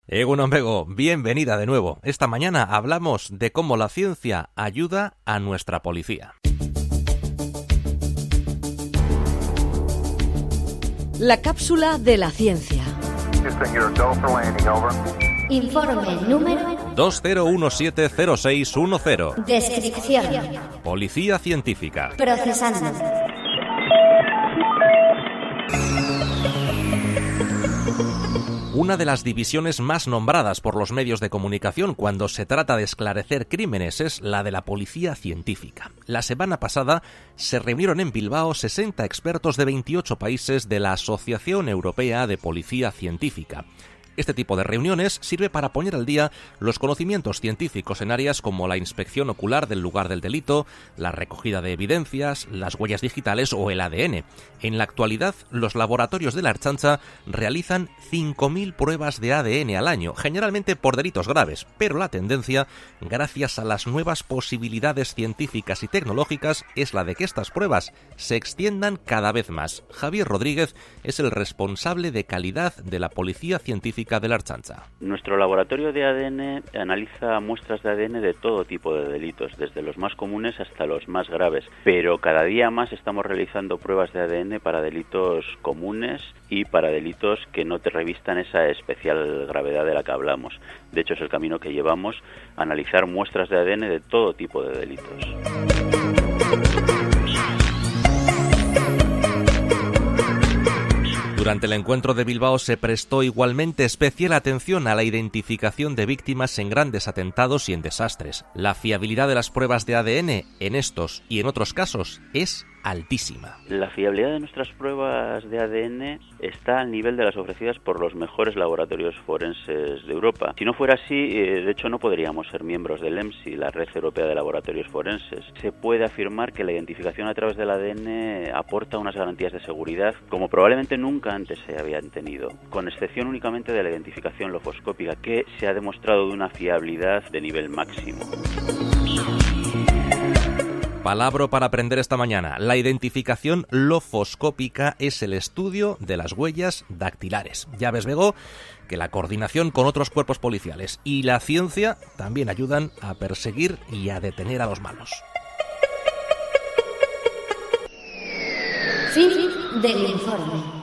Egunon Bego, bienvenida de nuevo. Esta mañana hablamos de cómo la ciencia ayuda a nuestra policía. La cápsula de la ciencia. Informe número 20170610. Descripción. Policía científica. Procesando. Una de las divisiones más nombradas por los medios de comunicación cuando se trata de esclarecer crímenes es la de la policía científica. La semana pasada se reunieron en Bilbao 60 expertos de 28 países de la Asociación Europea de Policía Científica. Este tipo de reuniones sirve para poner al día los conocimientos científicos en áreas como la inspección ocular del lugar del delito, la recogida de evidencias, las huellas digitales o el ADN. En la actualidad, los laboratorios de la Ertzaintza realizan 5.000 pruebas de ADN al año, generalmente por delitos graves, pero la tendencia, gracias a las nuevas posibilidades científicas y tecnológicas, es la de que estas pruebas se extiendan cada vez más. Javier Rodríguez es el responsable de calidad de la Policía Científica de la Ertzaintza. Nuestro laboratorio de ADN analiza muestras de ADN de todo tipo de delitos, desde los más comunes hasta los más graves, pero cada día más estamos realizando pruebas de ADN para delitos comunes y para delitos que no te revistan esa especial gravedad de la que hablamos. De hecho, es el camino que llevamos, analizar muestras de ADN de todo tipo de delitos. Durante el encuentro de Bilbao se prestó igualmente especial atención a la identificación de víctimas en grandes atentados y en desastres. La fiabilidad de las pruebas de ADN en estos y en otros casos es altísima. La fiabilidad de nuestras pruebas de ADN está al nivel de las ofrecidas por los mejores laboratorios forenses de Europa. Si no fuera así, de hecho no podríamos ser miembros del EMSI, la Red Europea de Laboratorios Forenses. Se puede afirmar que la identificación a través del ADN aporta unas garantías de seguridad como probablemente nunca antes se habían tenido, con excepción únicamente de la identificación lofoscópica, que se ha demostrado de una fiabilidad de nivel máximo. Palabra para aprender esta mañana. La identificación lofoscópica es el estudio de las huellas dactilares. Ya ves, Bego, que la coordinación con otros cuerpos policiales y la ciencia también ayudan a perseguir y a detener a los malos. Fin del informe.